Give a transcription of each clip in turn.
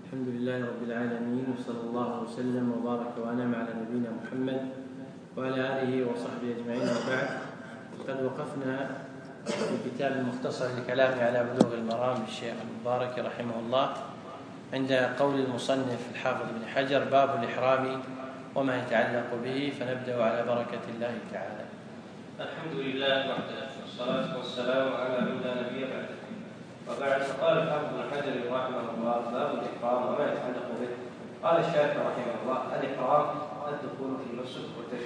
الحمد لله رب العالمين، وصلى الله وسلم وبارك وأنعم على نبينا محمد وعلى آله وصحبه أجمعين. وبعد، قد وقفنا في كتاب المختصر لكلام على بلوغ المرام للشيخ المبارك رحمه الله عند قول المصنف الحافظ بن حجر: باب الإحرام وما يتعلق به. فنبدأ على بركة الله تعالى. الحمد لله وحده، والصلاة والسلام على من لا نبي بعده. وبعد، فقال الحافظ بن حجر رحمه الله: باب الإحرام وما يتعلق به. قال الشافعي رحمه الله: الإحرام الدخول في النسك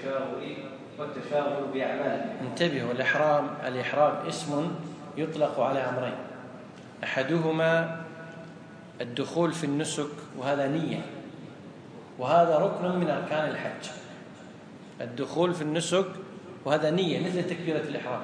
والتشاغل بأعماله. انتبهوا، الإحرام اسم يطلق على أمرين: أحدهما الدخول في النسك، وهذا نية، وهذا ركن من أركان الحج. الدخول في النسك وهذا نية مثل تكبيرة الإحرام،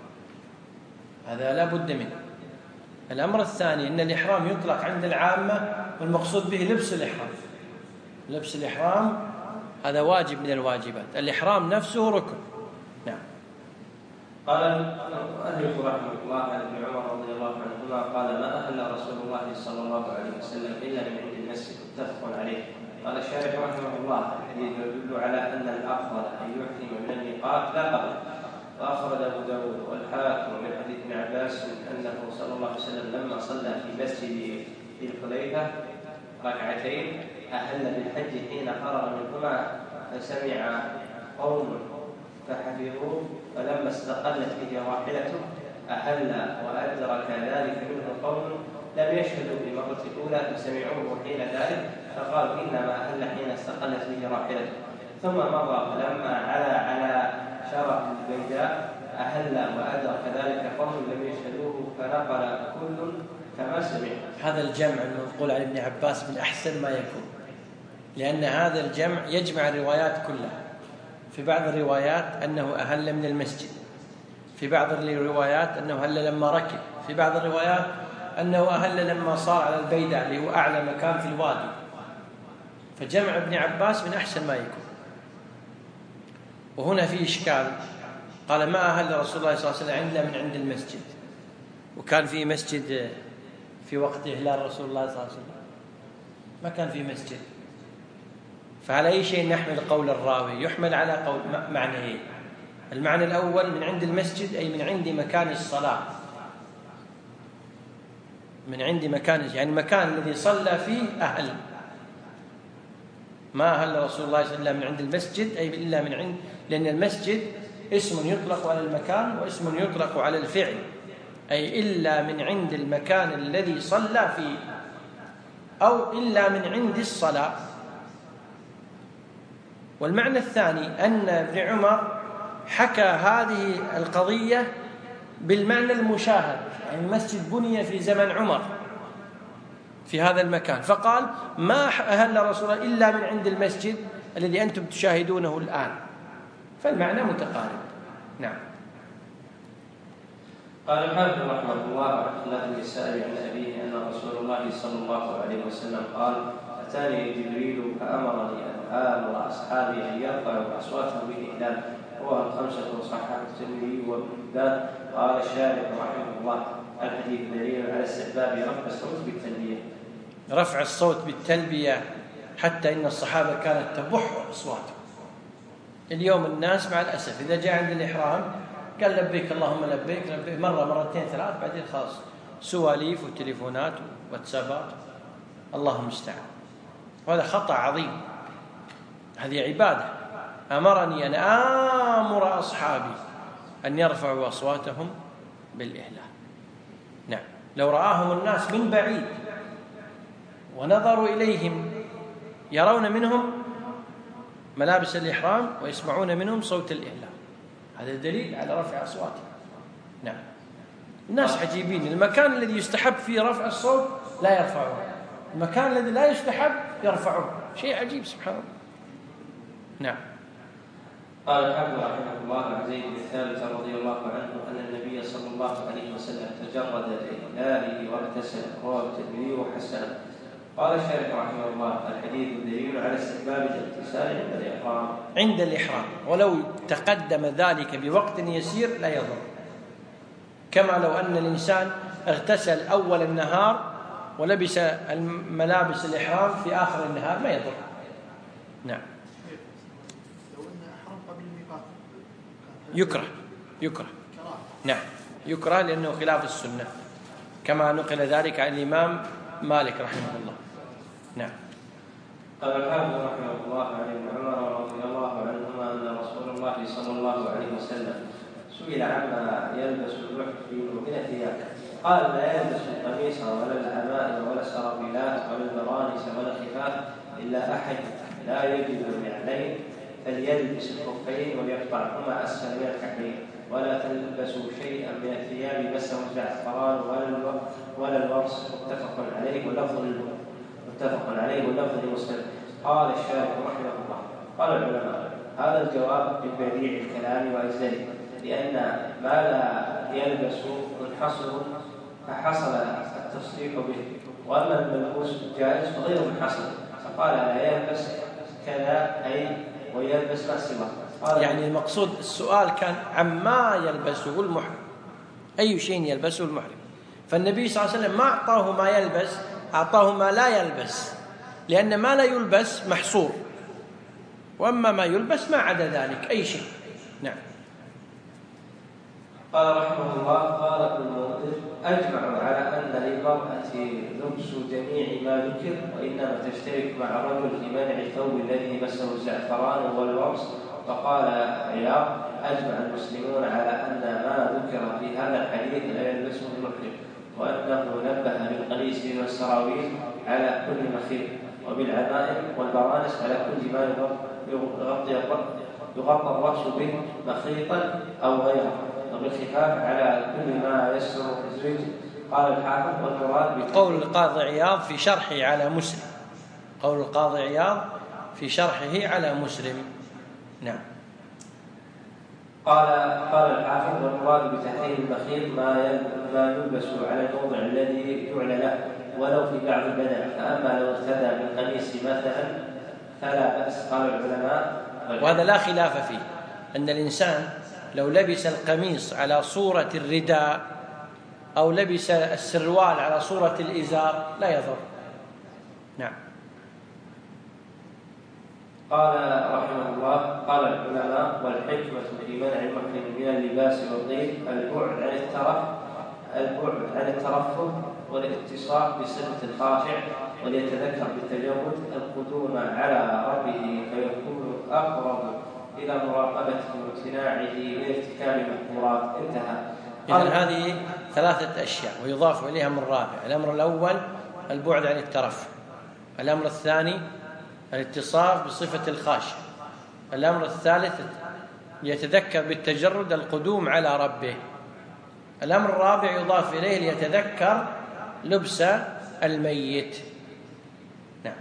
هذا لا بد منه. الأمر الثاني أن الإحرام يطلق عند العامة والمقصود به لبس الإحرام. لبس الإحرام هذا واجب من الواجبات، الإحرام نفسه ركن. نعم. قال المؤلف رحمه الله عن ابن عمر رضي الله عنهما قال: ما أهل رسول الله صلى الله عليه وسلم إلا من عند المسجد، متفق عليه. قال الشارح رحمه الله: الحديث يدل على أن الأفضل أن يحرم من الميقات لا قبل. وأخرج أبو داود والحاكم من حديث ابن عباس أنه صلى الله عليه وسلم لما صلى في مسجد ذي الحليفة ركعتين أهل بالحج حين فرغ منهما، فسمع قوم فحفظوه، فلما استقلت به راحلته أهل وأدرك ذلك منه قوم لم يشهدوا بالمرة الأولى فسمعوه حين ذلك، فقالوا إنما أهل حين استقلت به راحلته. ثم مضى فلما على شرف البيداء أهل وأدرك ذلك قوم لم يشهدوه، فنقل كل كما سمع. هذا الجمع المنقول عن ابن عباس من أحسن ما يكون، لأن هذا الجمع يجمع الروايات كلها. في بعض الروايات أنه أهل من المسجد، في بعض الروايات أنه أهل لما ركب، في بعض الروايات أنه أهل لما صار على البيداء اللي هو أعلى مكان في الوادي. فجمع ابن عباس من أحسن ما يكون. وهنا في إشكال، قال: ما أهل رسول الله صلى الله عليه وسلم إلا من عند المسجد، وكان في مسجد في وقت إهلال رسول الله صلى الله عليه وسلم، ما كان في مسجد. فعلى أي شيء نحمل قول الراوي؟ يحمل على قول معنيين: المعنى الأول من عند المسجد أي من عند مكان الصلاة، من عند مكان، يعني المكان الذي صلى فيه أهل. ما أهل رسول الله صلى الله عليه وسلم من عند المسجد أي إلا من عند، لأن المسجد اسم يطلق على المكان واسم يطلق على الفعل، أي إلا من عند المكان الذي صلى فيه، أو إلا من عند الصلاة. والمعنى الثاني أن ابن عمر حكى هذه القضية بالمعنى المشاهد، يعني المسجد بني في زمن عمر في هذا المكان، فقال: ما أهل رسول الله إلا من عند المسجد الذي أنتم تشاهدونه الآن. فالمعنى متقارب. نعم. قال الحافظ رحمه الله: عن خلاف النساء عن أبيه أن رسول الله صلى الله عليه وسلم قال: أتاني جبريل فأمرني أن آمر أصحابي أن يرفعوا أصواتهم بالإهلال. رواه الخمسة وصححه الترمذي وابن حبان. قال الشارح رحمه الله: الحديث دليل على استحباب رفع الصوت بالتلبية. رفع الصوت بالتلبية، حتى إن الصحابة كانت تبح أصواتهم. اليوم الناس مع الأسف إذا جاء عند الإحرام قال: لبيك اللهم لبيك لبيك، مرة مرتين ثلاث، بعدين خلاص سواليف وتليفونات وواتسابات، اللهم استعان. وهذا خطأ عظيم. هذه عبادة. أمرني أن آمر أصحابي أن يرفعوا أصواتهم بالإهلال. نعم. لو رآهم الناس من بعيد ونظروا إليهم يرون منهم ملابس الإحرام ويسمعون منهم صوت الإهلال، هذا دليل على رفع أصواتهم. نعم. الناس عجيبين، المكان الذي يستحب فيه رفع الصوت لا يرفعه، المكان الذي لا يستحب يرفعه، شيء عجيب سبحان الله. نعم. قال الحافظ رحمه الله: عن زيد بن ثابت رضي الله عنه أن النبي صلى الله عليه وسلم تجرد لإهلاله واغتسل. رواه الترمذي وحسنه. قال الشارح رحمه الله: الحديث دليل على استحباب الاغتسال عند الإحرام. عند الإحرام، ولو تقدم ذلك بوقت يسير لا يضر، كما لو أن الإنسان اغتسل أول النهار ولبس الملابس الإحرام في آخر النهار ما يضر. نعم. لو أن أحرم قبل الميقات يكره. نعم يكره لأنه خلاف السنة كما نقل ذلك عن الإمام مالك رحمه الله. نعم. قال الحافظ رحمه الله عن ابن عمر رضي الله عنهما أن رسول الله صلى الله عليه وسلم سئل عما يلبس المحرم من الثياب قال: لا يلبس القميص ولا العمائم ولا السرابيلات ولا البرانس ولا الخفاف إلا أحد لا يجد النعلين فليلبس الخفين وليقطعهما أسفل من الكعبين، ولا تلبسوا شيئا من الثياب مسه الزعفران ولا الورس. متفق عليه واللفظ لمسلم. قال الشارح رحمه الله: قال العلماء: هذا الجواب من بديع الكلام وأجزله، لأن ما لا يلبس منحصر فحصل التصريح به، وأما الملبوس جائز فغير منحصر، فقال: لا يلبس كذا أي ويلبس ما سواه. يعني المقصود السؤال كان عما يلبسه المحرم، أي شيء يلبسه المحرم، فالنبي صلى الله عليه وسلم ما أعطاه ما يلبس، أعطاه ما لا يلبس، لأن ما لا يلبس محصور، وأما ما يلبس ما عدا ذلك أي شيء. نعم. قال رحمه الله: قال ابن المنذر: أجمعوا على أن للمرأة لبس جميع ما ذكر، وإنما تشترك مع الرجل في منع الثوب الذي مسه الزعفران والورس. فقال عياض: أجمع المسلمون على أن ما ذكر في هذا الحديث لا يلبسه المحرم، وأنه نبه بالقميص والسراويل على كل مخيط، وبالعمائم والبرانس على كل ما يغطى الرأس به مخيطا أو غيره، وبالخفاف على كل ما يسر الزوج. قال الحافظ: والمراد قول القاضي عياض في شرحه على مسلم، قول القاضي عياض في شرحه على مسلم. نعم. قال الحافظ: والمراد بتحريم المخيط ما يلبس على الموضع الذي جعل له ولو في بعض البدن، فأما لو ارتدى بالقميص مثلا فلا بأس. قال العلماء: وهذا لا خلاف فيه، أن الإنسان لو لبس القميص على صورة الرداء أو لبس السروال على صورة الإزار لا يضر. نعم. قال رحمه الله: قال العلماء: والحكمة في منع المحرم من اللباس والطيب البعد عن الترفه والاتصال بصفة الخاشع، وليتذكر بالتجرد القدوم على ربه فيكون أقرب إلى مراقبته وامتناعه من ارتكاب المحظورات. انتهى. إذن هذه ثلاثة أشياء ويضاف إليها من رابع. الأمر الأول البعد عن الترفه، الأمر الثاني الاتصاف بصفة الخاشع، الأمر الثالث يتذكر بالتجرد القدوم على ربه، الأمر الرابع يضاف إليه ليتذكر لبس الميت. نعم.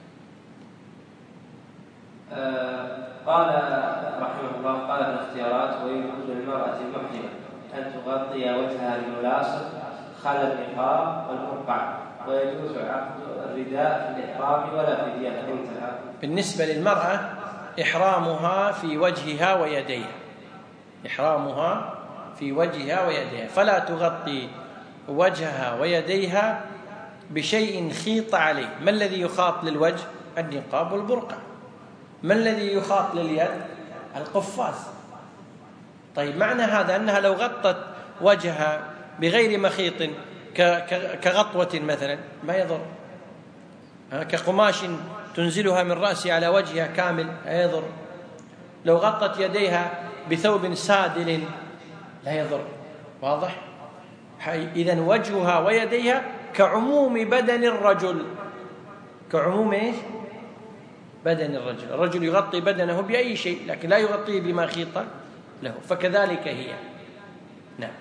قال رحمه الله: قال الاختيارات: ويجوز للمرأة المحرمة أن تغطي وجهها بملاصق خلى النقاب والمرقع، ويجوز عقد الرداء في الإحرام ولا فدية. انتهى. بالنسبة للمرأة إحرامها في وجهها ويديها، إحرامها في وجهها ويديها، فلا تغطي وجهها ويديها بشيء خيط عليه. ما الذي يخاط للوجه؟ النقاب والبرقع. ما الذي يخاط لليد؟ القفاز. طيب معنى هذا أنها لو غطت وجهها بغير مخيط كغطوة مثلا ما يضر، كقماش تنزلها من رأسها على وجهها كامل لا يضر. لو غطت يديها بثوب سادل لا يضر. واضح؟ إذن وجهها ويديها كعموم بدن الرجل، كعموم إيش؟ بدن الرجل. الرجل يغطي بدنه بأي شيء لكن لا يغطيه بما خيط له، فكذلك هي. نعم.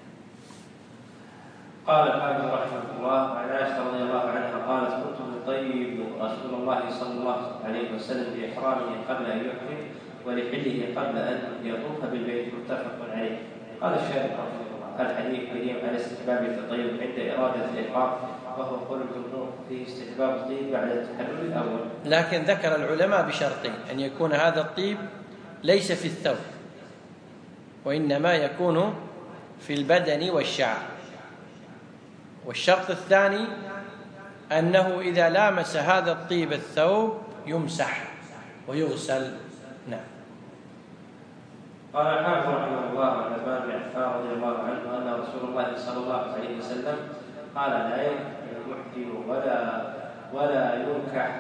قال الحافظ رحمه الله: عن عائشة رضي الله عنها قالت: كنت أطيب رسول الله صلى الله عليه وسلم بإحرامه قبل أن يحرم ولحله قبل أن يطوف بالبيت. متفق عليه. قال الشارح رحمه الله: الحديث قديم على استحباب التطيب عند إرادة الإحرام، وهو قول الجمهور فيه استحباب الطيب بعد التحلل الأول. لكن ذكر العلماء بشرطين: أن يكون هذا الطيب ليس في الثوب، وإنما يكون في البدن والشعر. والشرط الثاني أنه إذا لامس هذا الطيب الثوب يمسح ويغسل. نعم. قال الحافظ رحمه الله عن عثمان بن عفان رضي الله عنه أن رسول الله صلى الله عليه وسلم قال لا ينكح المحرم ولا ينكح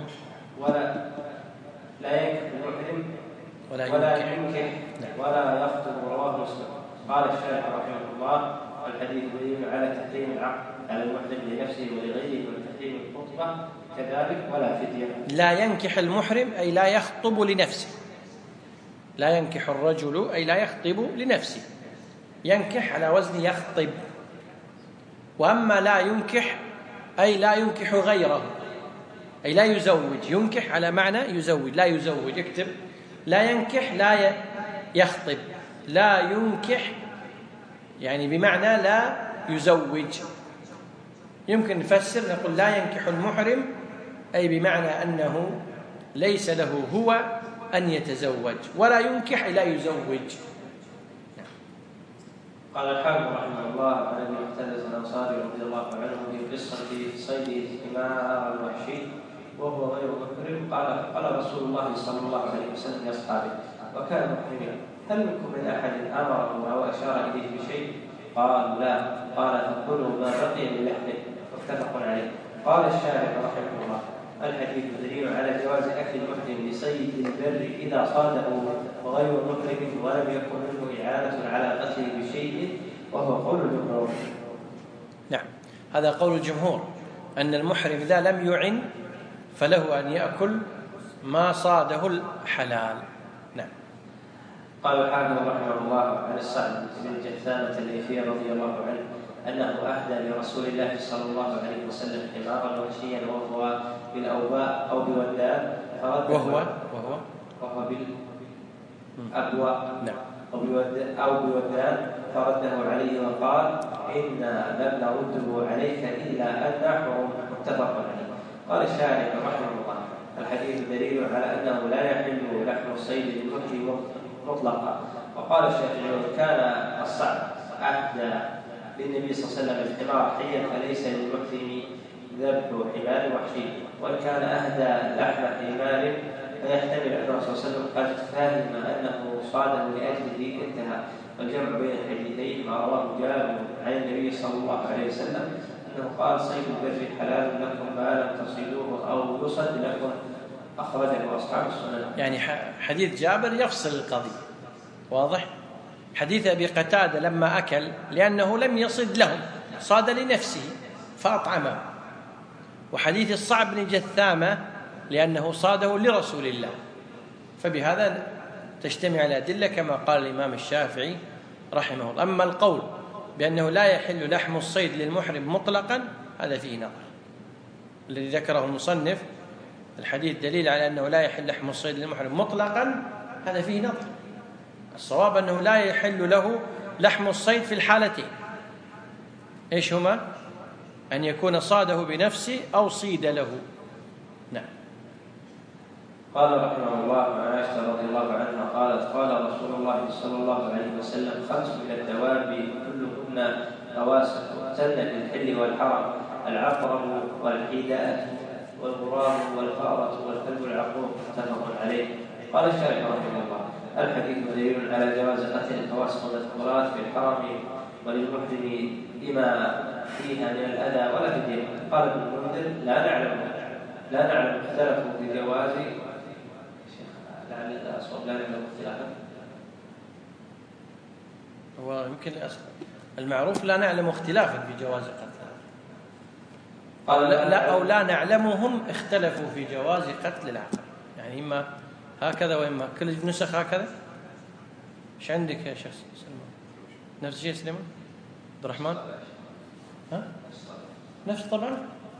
ولا يخطب. رواه مسلم. قال الشارح رحمه الله الحديث دليل على تحريم العقد على المحرم لنفسه ولغيره من تحريم الخطبة كذلك ولا فدية. لا ينكح المحرم أي لا يخطب لنفسه. لا ينكح الرجل أي لا يخطب لنفسه. ينكح على وزن يخطب. وأما لا ينكح أي لا ينكح غيره، أي لا يزوج. ينكح على معنى يزوج، لا يزوج. اكتب لا ينكح لا يخطب. لا ينكح يعني بمعنى لا يزوج. يمكن نفسر نقول لا ينكح المحرم أي بمعنى أنه ليس له هو أن يتزوج، ولا ينكح لا يزوج. قال الحافظ رحمه الله عن ابي محترز الانصاري رضي الله عنه في قصه صيد الحمار الوحشي وهو غير محرم قال رسول الله صلى الله عليه وسلم لاصحابه وكان محرما هل منكم من احد امره او اشار اليه بشيء؟ قال لا. قال فكلوا ما بقي من لحمه متفق عليه. قال الشارح رحمه الله الحديث دليل على جواز اكل المحرم لصيد البر اذا صاده وغير محرم ولم يكن منه اعانه على قتله بشيء وهو قول الجمهور. نعم، هذا قول الجمهور ان المحرم اذا لم يعن فله ان ياكل ما صاده الحلال. نعم. قال الحافظ رحمه الله عن السعد بن جثامة الليثي رضي الله عنه أنه أهدى لرسول الله صلى الله عليه وسلم حمارا وحشيا وهو بالأوباء أو بودان وهو بالأبواء أو بودان فرده عليه وقال إنا لم نرده عليك إلا أن حرم. متفق عليه. قال الشارح رحمه الله الحديث دليل على أنه لا يحل لحم الصيد للمحرم مطلقا. وقال الشافعي كان الصعب أهدى للنبي صلى الله عليه وسلم الحمار حيا فليس للمحرم ذبح حمار وحشي، وإن كان أهدى لحم حمار فيحتمل أن الرسول صلى الله عليه وسلم قد فهم أنه صاده لأجله انتهى. والجمع بين الحديثين ما رواه جابر عن النبي صلى الله عليه وسلم أنه قال صيد البر حلال لكم ما لم تصيدوه أو يصد لكم أخرجه أصحاب السنن. يعني حديث جابر يفصل القضية، واضح؟ حديث أبي قتادة لما أكل لأنه لم يصد لهم صاد لنفسه فأطعمه، وحديث الصعب بن جثامة لأنه صاده لرسول الله. فبهذا تجتمع الأدلة كما قال الإمام الشافعي رحمه الله. أما القول بأنه لا يحل لحم الصيد للمحرم مطلقا هذا فيه نظر، الذي ذكره المصنف الحديث دليل على أنه لا يحل لحم الصيد للمحرم مطلقا هذا فيه نظر. الصواب أنه لا يحل له لحم الصيد في الحالتين، إيش هما؟ أن يكون صاده بنفسه أو صيد له. نعم. قال رحمه الله عن عائشة رضي الله عنها قالت قال رسول الله صلى الله عليه وسلم 5 من الدواب كلهن فواسق تن للحل والحرم العقرب والحيداء والغراب والفأرة والكلب العقور متفق عليه. قال الشارح رحمه الله الحديث دليل على جواز قتل الفواسق والمذكورات في الحرم وللمحرم بما فيها من الأذى ولا فدية. قال ابن المنذر لا نعلم اختلفوا في جواز لعل الأصوات لا نعلم اختلافا. هو يمكن المعروف لا نعلم اختلافا في جواز قتل. قال لا أو لا نعلمهم اختلفوا في جواز قتل العقرب، يعني إما هكذا وإما كل النسخ هكذا. ايش عندك يا شيخ سلمان؟ نفس الشيء سليمان؟ عبد الرحمن؟ ها؟ نفس طبعا.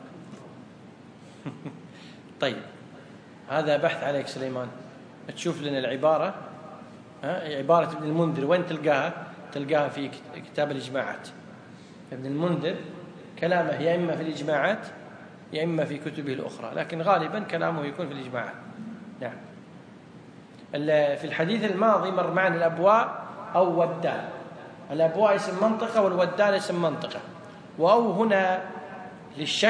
طيب هذا بحث عليك سليمان، تشوف لنا العبارة، عبارة ابن المنذر وين تلقاها في كتاب الإجماعات. ابن المنذر كلامه يا إما في الإجماعات يا إما في كتبه الأخرى، لكن غالبا كلامه يكون في الإجماعات. نعم. في الحديث الماضي مر معنا الأبواء أو ودان. الأبواء اسم منطقة والودان اسم منطقة، وأو هنا للشك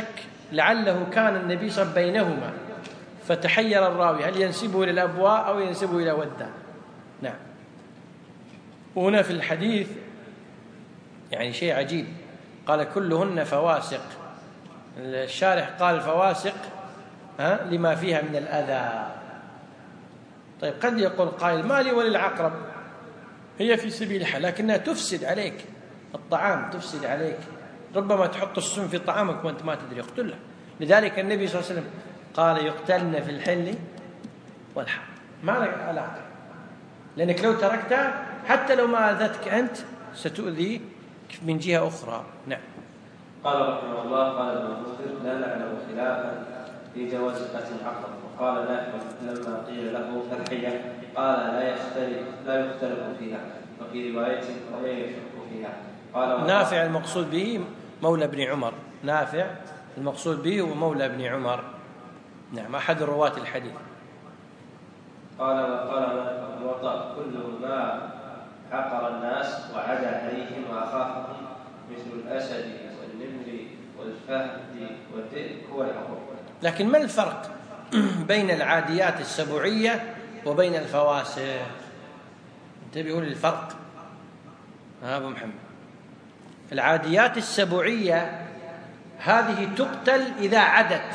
لعله كان النبي صلى الله عليه وسلم بينهما فتحير الراوي هل ينسبه إلى الأبواء أو ينسبه إلى ودان. نعم. وهنا في الحديث يعني شيء عجيب، قال كلهن فواسق، الشارح قال فواسق لما فيها من الأذى. طيب قد يقول قائل ما لي وللعقرب، هي في سبيلها لكنها تفسد عليك الطعام، تفسد عليك، ربما تحط السم في طعامك وأنت ما تدري، اقتلها. لذلك النبي صلى الله عليه وسلم قال يقتلن في الحل والحرم، ما لك علاقة، لأنك لو تركتها حتى لو ما أذتك أنت ستؤذي من جهة أخرى. نعم. قال رحمه الله قال ابن المنذر لا نعلم خلافا في جواز قتل العقرب. وقال نافع لما قيل له الحية قال لا يختلف فيها، وفي رواية ولا يشك فيها. قال نافع المقصود به مولى ابن عمر، نافع المقصود به هو مولى ابن عمر. نعم، أحد رواة الحديث. قال الوطأ كل ما عقر الناس وعدا عليهم وأخافهم مثل الأسد والنمر والفهد والذئب هو العقور. لكن ما الفرق بين العاديات السبوعية وبين الفواسق؟ انتبهوا للفرق أبو محمد. العاديات السبوعية هذه تقتل إذا عدت،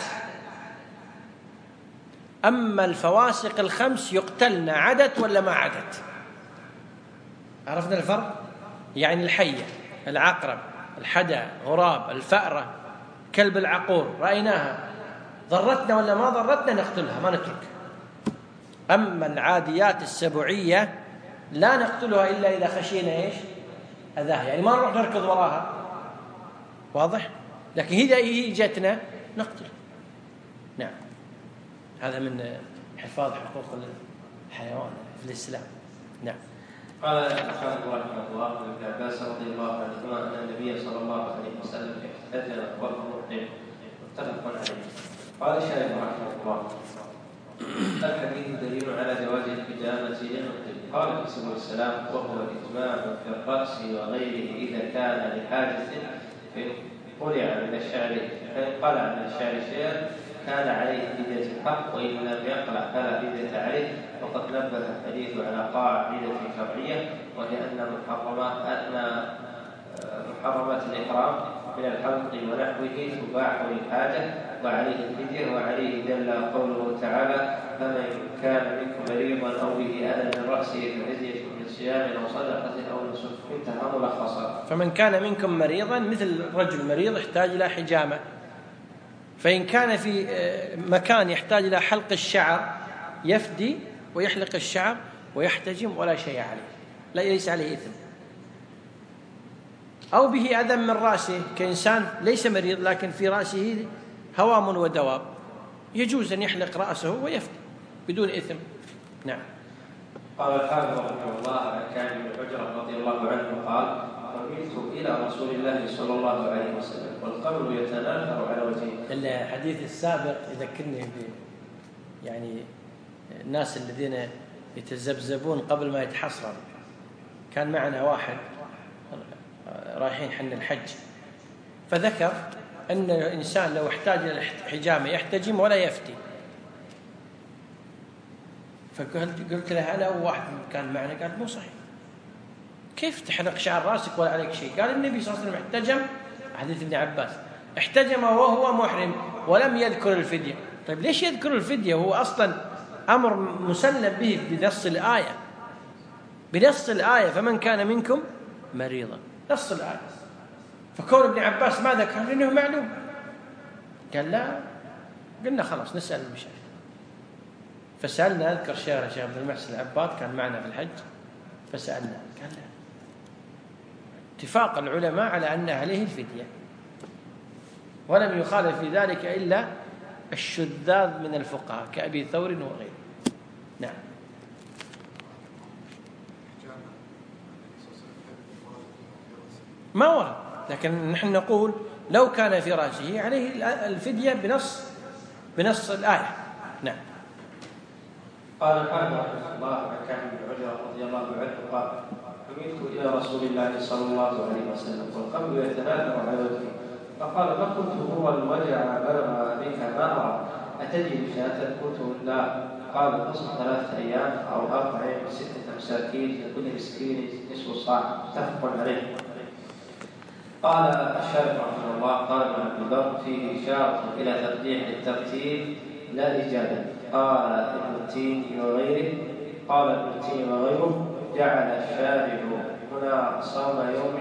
أما الفواسق الخمس يقتلن عدت ولا ما عدت. عرفنا الفرق؟ يعني الحية، العقرب، الحدى، غراب، الفأرة، كلب العقور رأيناها ضرتنا ولا ما ضرتنا نقتلها ما نترك. أما العاديات السبوعية لا نقتلها إلا إذا خشينا إيش؟ أذاها، يعني ما نروح نركض وراها، واضح؟ لكن إذا هي جتنا نقتل. نعم، هذا من حفاظ حقوق الحيوان في الإسلام. نعم. قال الحافظ رحمه الله عن ابن عباس رضي الله عنهما أن النبي صلى الله عليه وسلم احتجم وهو محرم، متفق عليه. قال الشارح رحمه الله الحديث دليل على جواز الحجامة للمحرم. قال في سبل السلام وهو الإجماع في الرأس وغيره إذا كان لحاجة، فإن قلع من الشعر شيئا كان عليه فدية الحق، وإن لم يقلع فلا فدية عليه. وقد نبه الحديث على قاعدة شرعية، وهي أن محرمات الإحرام من الحلق ونحوه تباح للحاجة وعليه الفدية. وعليه دل قوله تعالى فمن كان منكم مريضا أو به أذى من رأسه ففدية من صيام أو صدقة أو نسك. انتهى ملخصا. فمن كان منكم مريضا مثل رجل مريض يحتاج إلى حجامة، فإن كان في مكان يحتاج إلى حلق الشعر يفدي ويحلق الشعر ويحتجم ولا شيء عليه، لا ليس عليه إثم. أو به أذى من رأسه كإنسان ليس مريض لكن في رأسه هوام ودواب، يجوز أن يحلق رأسه ويفدي بدون إثم. نعم. قال الحافظ رحمه الله عن كعب بن عجرة رضي الله عنه قال قمت إلى رسول الله صلى الله عليه وسلم والقمر يتناثر على وجهه. الحديث السابق يذكرني يعني الناس الذين يتذبذبون قبل ما يتحصروا. كان معنا واحد رايحين حن الحج، فذكر أن الإنسان لو احتاج إلى الحجامة يحتجم ولا يفتي. فقلت له أنا وواحد كان معنا، قال مو صحيح، كيف تحلق شعر راسك ولا عليك شيء؟ قال النبي صلى الله عليه وسلم احتجم، حديث ابن عباس، احتجم وهو محرم ولم يذكر الفدية. طيب ليش يذكر الفدية؟ هو أصلا أمر مسلم به بنص الآية، بنص الآية فمن كان منكم مريضا، نص الآية. فكون ابن عباس ما ذكر لأنه معلوم. قال لا، قلنا خلاص نسأل المشايخ. فسألنا، أذكر شيخ عبد المحسن العباد كان معنا في الحج، فسألنا قال لا، اتفاق العلماء على أن عليه الفدية، ولم يخالف في ذلك إلا الشذاذ من الفقهاء كأبي ثور وغيره. نعم. ما ورد، لكن نحن نقول لو كان في رأسه عليه الفدية بنص الآية. نعم. قال الحافظ رحمه الله عن كعب بن عجرة رضي الله عنه قال قمت إلى رسول الله صلى الله عليه وسلم والقمر يتناثر على وجهه فقال فقلت هو الوجع بلغ بك ما أرى أتجد شاة؟ قلت لا. قال فصل 3 أيام أو 4 ب6 مساكين لكل مسكين نصف صاع متفق عليه. قال الشارح رحمه الله قال ابن عبد البر فيه إشارة إلى ترجيح الترتيب لا إجابة. قال ابن التين وغيره جعل الشارع هنا صوم يوم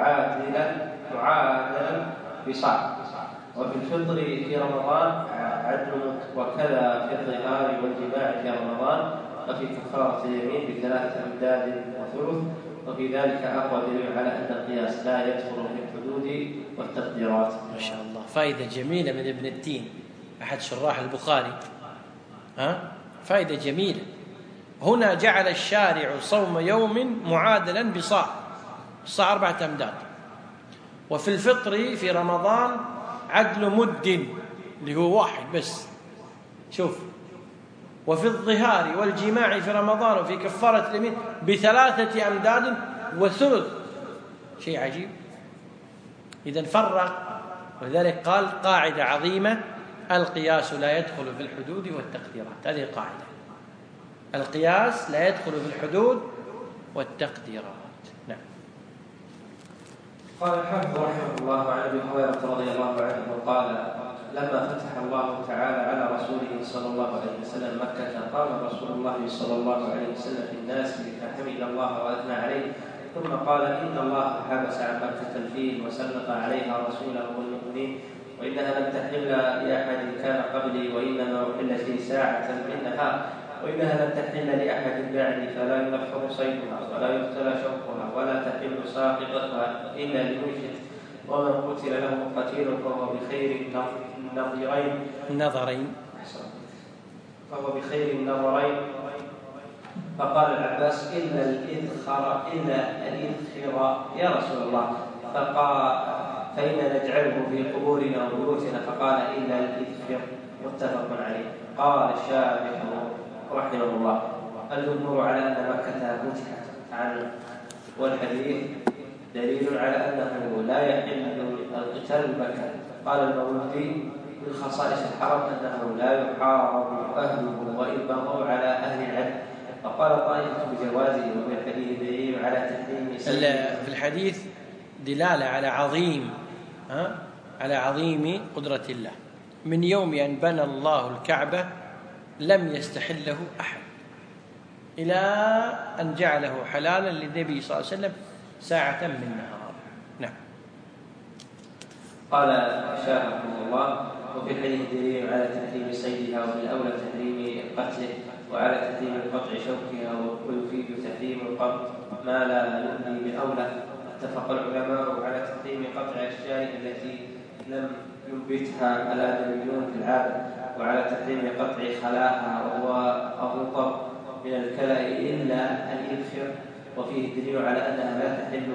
معادلا بصاع، وفي الفطر في رمضان عدل، وكذا في الظهار والجماع في رمضان، وفي كفارة اليمين ب3 أمداد وثلث. وفي ذلك أقوى دليل على أن القياس لا يدخل في الحدود والتقديرات. ما شاء الله، فائدة جميلة من ابن التين أحد شراح البخاري. فائدة جميلة. هنا جعل الشارع صوم يوم معادلا بصاع، الصاع 4 أمداد، وفي الفطر في رمضان عدل مد اللي هو 1 بس، شوف، وفي الظهار والجماع في رمضان وفي كفارة اليمين ب3 أمداد وثلث. شيء عجيب. إذن فرق، ولذلك قال قاعدة عظيمة: القياس لا يدخل في الحدود والتقديرات. هذه قاعدة، القياس لا يدخل في الحدود والتقديرات. نعم. قال الحافظ رحمه الله عن ابي هريره رضي الله عنه قال: لما فتح الله تعالى على رسوله صلى الله عليه وسلم مكة، قام رسول الله صلى الله عليه وسلم في الناس فحمد الله وأثنى عليه، ثم قال: إن الله حبس عن مكة الفيل وسلط عليها رسوله والمؤمنين، وإنها لم تحل لأحد كان قبلي، وإنما أحلت لي ساعة من نهار، وإنها لم تحل لأحد بعدي، فلا ينفر صيدها ولا يقتل شوكها ولا تحل ساقطتها إلا لمنشد، ومن قتل له قتيل فهو بخير النظرين. فقال العباس: إلا الإذخر يا رسول الله، فإن نجعله في قبورنا وبيوتنا. فقال: إلا الإذخر، متفق عليه. قال الشارح رحمه الله: الجمهور على أن مكة فتحت عنه، والحديث دليل على أنه لا يحل القتال بمكة. قال المولودي: من خصائص الحرم أنه لا يحارب أهله وإن بغوا على أهل العدل. فقال طائفة بجوازه، وفي الحديث دليل على تحريم. في الحديث دلالة على عظيم قدرة الله. من يوم أن بنى الله الكعبة لم يستحله أحد، إلى أن جعله حلالا للنبي صلى الله عليه وسلم ساعة من نهار. نعم. قال الشارح رحمه الله: وفي الحديث دليل على تحريم صيدها، وفي الأولى تحريم قتله، وعلى تحريم قطع شوكها، ويفيد تحريم القبض ما لا يؤذي بأولى. اتفق العلماء على تحريم قطع الأشجار التي لم ينبتها الآدميون في العادة، وعلى تحريم قطع خلاها وهو الرطب من الكلأ إلا الإذخر، وفيه دليل على أنها لا تحل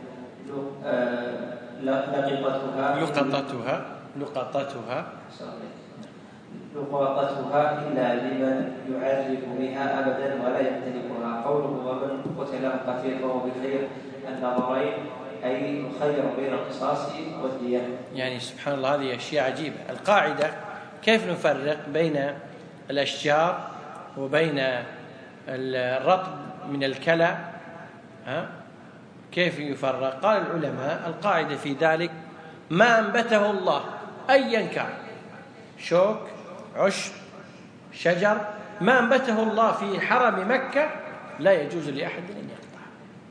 لقطتها إلا لمن يعرف بها أبدا ولا يمتلكها. قوله: ومن قتل قتيل فهو بخير النظرين، أي خير بين القصاص والدية. يعني سبحان الله، هذه أشياء عجيبة. القاعدة: كيف نفرق بين الأشجار وبين الرطب من الكلى؟ كيف يفرق؟ قال العلماء: القاعدة في ذلك ما أنبته الله أيا كان، شوك، عشب، شجر، ما أنبته الله في حرم مكة لا يجوز لأحد أن يقطعه.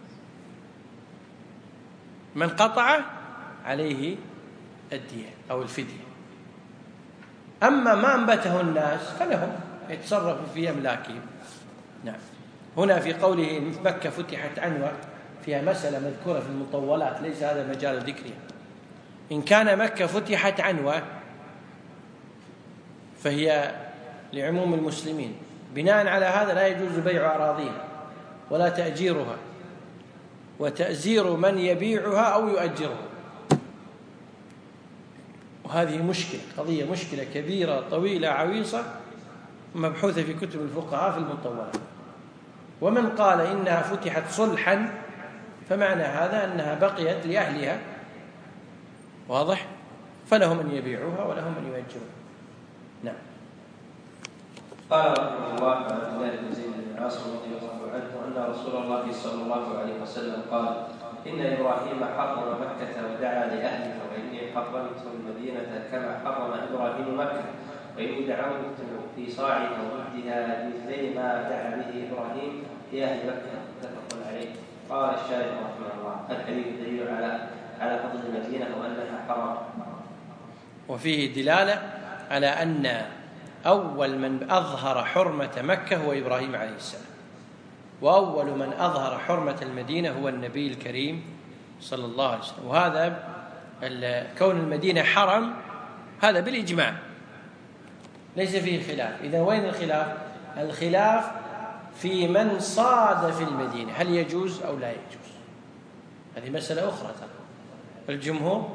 من قطعه عليه الدية أو الفدية. أما ما أنبته الناس فلهم يتصرفوا في أملاكهم. نعم. هنا في قوله مكة فتحت عنوة فيها مسألة مذكورة في المطولات، ليس هذا مجال ذكرها. إن كان مكة فتحت عنوة فهي لعموم المسلمين، بناء على هذا لا يجوز بيع أراضيها ولا تأجيرها وتأزير من يبيعها أو يؤجرها. وهذه مشكلة، قضية مشكلة كبيرة طويلة عويصة مبحوثة في كتب الفقهاء في المطولات. ومن قال إنها فتحت صلحا فمعنى هذا أنها بقيت لأهلها، واضح؟ فلهم أن يبيعوها ولهم أن يؤجروها. نعم. قال رحمه الله عن عبد الله بن زيد بن عاصم رضي الله عنه أن رسول الله صلى الله عليه وسلم قال: إن إبراهيم حرم مكة ودعا لأهلها، وإني حرمت المدينة كما حرم إبراهيم مكة، وإني دعوت في صاعها ومدها بمثل ما دعا به إبراهيم لأهل مكة. متفق عليه. قال الشارح رحمه الله: الحديث دليل على فضل المدينة وأنها حرام. وفيه دلالة على أن أول من أظهر حرمة مكة هو إبراهيم عليه السلام، وأول من أظهر حرمة المدينة هو النبي الكريم صلى الله عليه وسلم. وهذا كون المدينة حرم هذا بالإجماع ليس فيه خلاف. إذا وين الخلاف؟ الخلاف في من صاد في المدينة، هل يجوز أو لا يجوز؟ هذه مسألة أخرى. الجمهور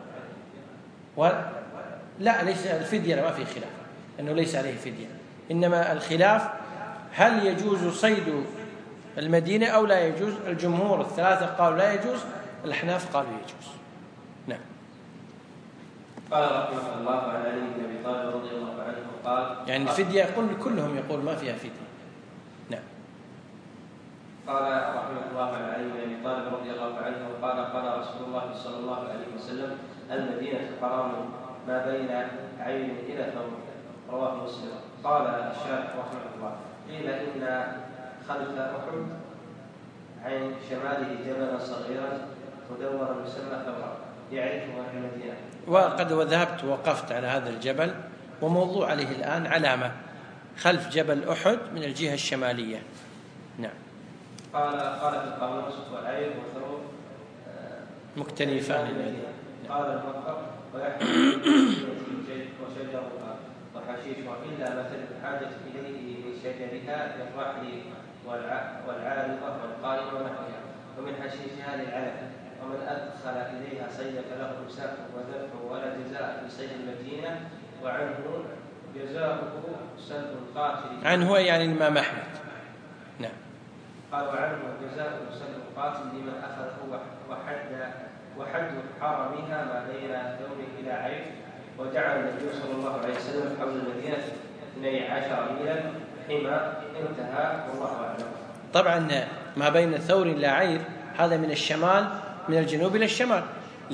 لا، ليس الفدية، ما في خلاف أنه ليس عليه فدية، إنما الخلاف هل يجوز صيد المدينة أو لا يجوز. الجمهور الثلاثة قالوا لا يجوز، الأحناف قالوا يجوز. نعم. قال رحمه الله عن علي بن أبي طالب رضي الله عنه قال: يعني الفدية كلهم يقول ما فيها فدية. نعم. قال رحمه الله عن علي بن أبي طالب رضي الله عنه قال: قال رسول الله صلى الله عليه وسلم: المدينة حرام ما بين عين إلى ثوب. رواه مسلم. قال الشارح رحمه الله: قيل إن خلف أحد عين شماله جبلا صغيرا مدورا يسمى ثورا يعرفه أهل المدينة. وقد وذهبت وقفت على هذا الجبل، وموضوع عليه الآن علامة خلف جبل أحد من الجهة الشمالية. نعم. قال في القاموس: والعين وثور مكتنفان. قال المفر: ويحمل وشجرها وحشيشها إلا ما تجد الحاجة إليه من شجرها للرحل والعارضة والقائمة ونحوها، ومن حشيشها للعلف. ومن أدخل إليها صيد فله إمساك وذبح ولا جزاء في صيد المدينة. وعنه جزاؤه سلب القاتل. عنه يعني الإمام أحمد. نعم. قال: وعنه جزاؤه سلب القاتل لمن أخذه وحد حرمها ما بين ثوم إلى عين. وجعل النبي صلى الله عليه وسلم حول المدينة 12 ميلا حمى انتهى، والله أعلم. طبعا ما بين ثور إلى عير هذا من الشمال، من الجنوب إلى الشمال،